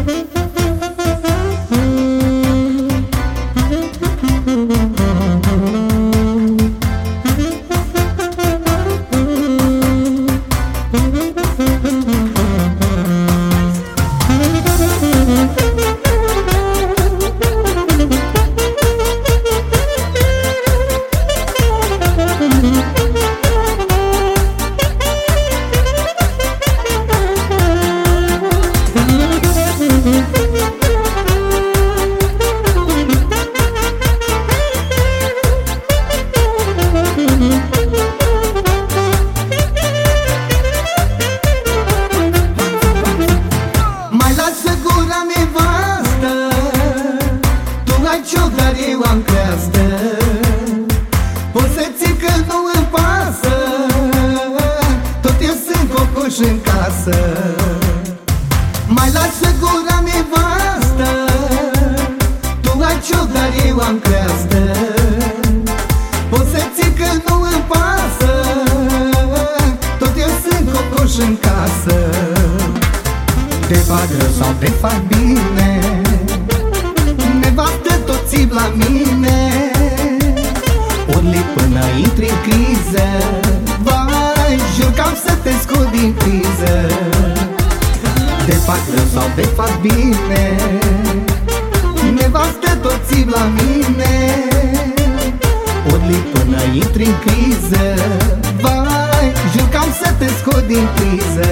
Dar eu am creastă, poți să ții că nu-mi pasă, tot eu sunt cocoș în casă. Mai lasă gura nevastă, tu ai cioc, dar eu am creastă, poți să ții că nu-mi pasă, tot eu sunt cocoș în casă. Te fac rău sau te fac bine, nevastă tot țip la mine, ori până intri în criză, vai, jur că am să te scot din criză. Te fac rău sau te fac bine, nevastă tot țip la mine, ori până intri în criză, vai, jur că am să te scot din criză.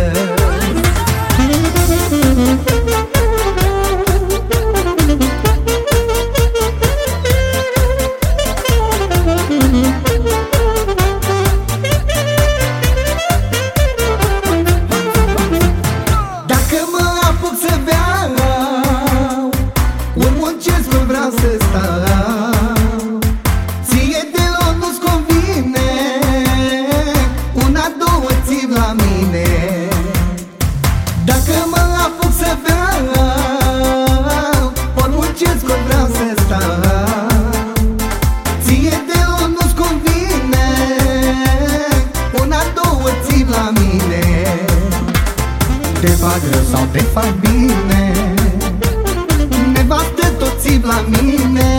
Dacă mă apuc să beau, ori muncesc, ori vreau să stau, ție deloc nu-ți convine, una, două țip la mine. Dacă mă apuc să beau, ori muncesc, ori vreau să stau, ție deloc nu-ți convine, una, două țip la mine. Te fac rău sau te fac bine, nevastă tot țip la mine,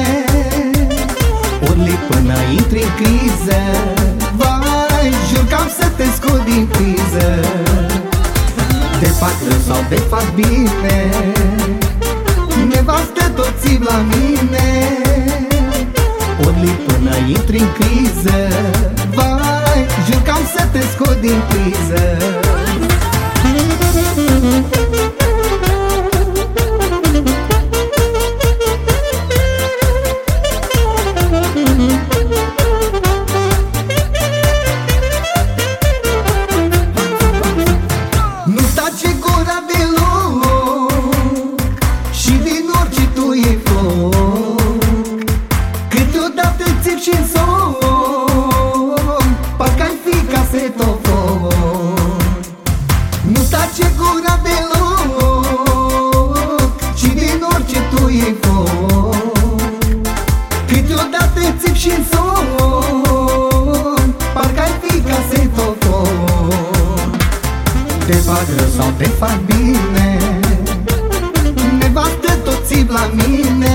ori până intri în criză, vai, jur că am să te scot din criză. Te fac rău sau te fac bine, nevastă tot țip la mine, ori până intri în criză, vai, jur că am să te scot din criză. Nu-ți tace gura deloc și din orice tu e foc, câteodată țip și-n somn, parcă-ai fi casetofoc. Nu-ți tace gura deloc și din orice tu e foc, câteodată țip și-n somn, parcă-ai fi casetofoc. Te fac rău sau te fac bine, nevastă tot țip la mine,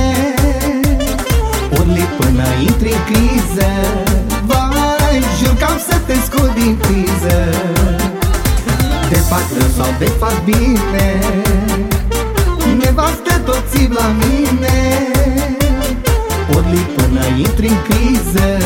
ori până intri în criză, vai, jur că am să te scot din criză. Te fac rău sau te fac bine, nevastă tot țip la mine, ori până intri în criză,